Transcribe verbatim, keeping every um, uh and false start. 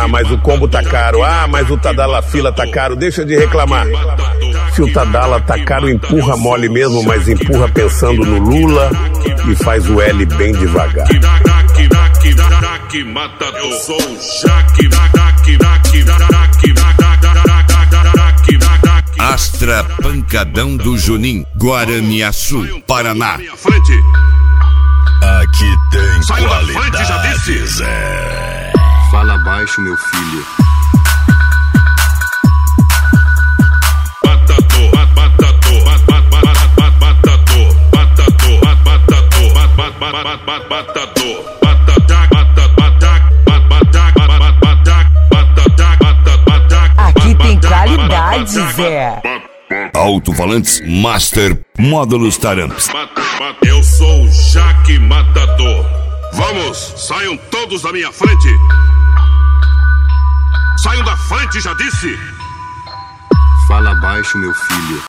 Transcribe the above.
mas o combo tá caro. Ah, mas o Tadala fila tá caro. Deixa de reclamar. Se o Tadala tá caro, empurra mole mesmo, mas empurra pensando no Lula e faz o L bem devagar. Eu sou o Jaque, Astra Pancadão do Junim, Guaraniaçu, Paraná. Aqui tem Saiu da frente, qualidade, já disse. Zé. Fala baixo, meu filho. Matador, matador, matador, matador, matador, matador, matador. Aqui tem qualidade, Zé. Alto-falantes Master Módulos Taramps. Eu sou o Jaque Matador. Vamos, saiam todos da minha frente. Saiam da frente, já disse. Fala baixo, meu filho.